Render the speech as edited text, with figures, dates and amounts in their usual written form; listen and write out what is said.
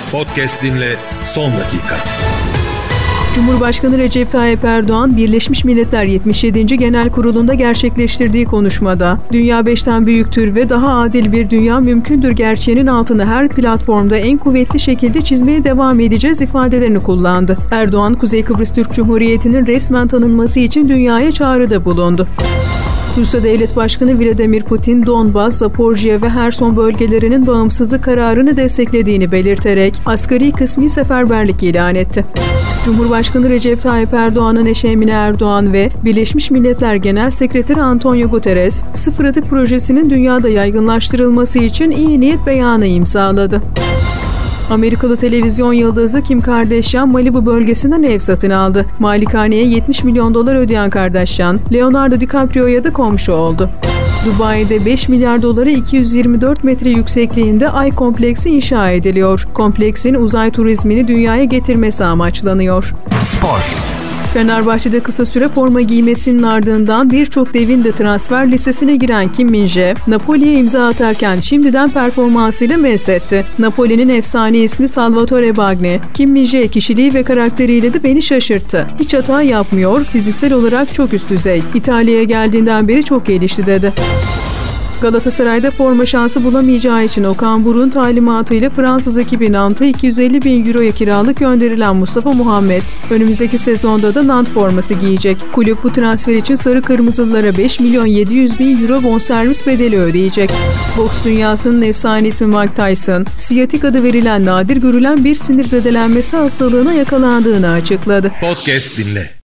Podcast dinle son dakika. Cumhurbaşkanı Recep Tayyip Erdoğan, Birleşmiş Milletler 77. Genel Kurulu'nda gerçekleştirdiği konuşmada, "Dünya 5'ten büyüktür ve daha adil bir dünya mümkündür" gerçeğinin altını her platformda en kuvvetli şekilde çizmeye devam edeceğiz ifadelerini kullandı. Erdoğan, Kuzey Kıbrıs Türk Cumhuriyeti'nin resmen tanınması için dünyaya çağrıda bulundu. Rusya Devlet Başkanı Vladimir Putin, Donbas, Zaporjye ve Herson bölgelerinin bağımsızlık kararını desteklediğini belirterek asgari kısmi seferberlik ilan etti. Cumhurbaşkanı Recep Tayyip Erdoğan'ın eşi Emine Erdoğan ve Birleşmiş Milletler Genel Sekreteri Antonio Guterres, Sıfır Atık Projesi'nin dünyada yaygınlaştırılması için iyi niyet beyanı imzaladı. Amerikalı televizyon yıldızı Kim Kardashian, Malibu bölgesinden ev satın aldı. Malikaneye $70 milyon ödeyen Kardashian, Leonardo DiCaprio'ya da komşu oldu. Dubai'de 5 milyar dolara 224 metre yüksekliğinde Ay kompleksi inşa ediliyor. Kompleksin uzay turizmini dünyaya getirmesi amaçlanıyor. Spor. Fenerbahçe'de kısa süre forma giymesinin ardından birçok devin de transfer listesine giren Kim Min-jae, Napoli'ye imza atarken şimdiden performansıyla mest etti. Napoli'nin efsane ismi Salvatore Bagni, Kim Min-jae kişiliği ve karakteriyle de beni şaşırttı. Hiç hata yapmıyor, fiziksel olarak çok üst düzey. İtalya'ya geldiğinden beri çok gelişti dedi. Galatasaray'da forma şansı bulamayacağı için Okan Buruk'un talimatıyla Fransız ekibi Nantes'a 250 bin euroya kiralık gönderilen Mustafa Muhammed, önümüzdeki sezonda da Nantes forması giyecek. Kulüp bu transfer için Sarı Kırmızılılara 5 milyon 700 bin euro bonservis bedeli ödeyecek. Boks dünyasının efsane ismi Mike Tyson, siyatik adı verilen nadir görülen bir sinir zedelenmesi hastalığına yakalandığını açıkladı. Podcast dinle.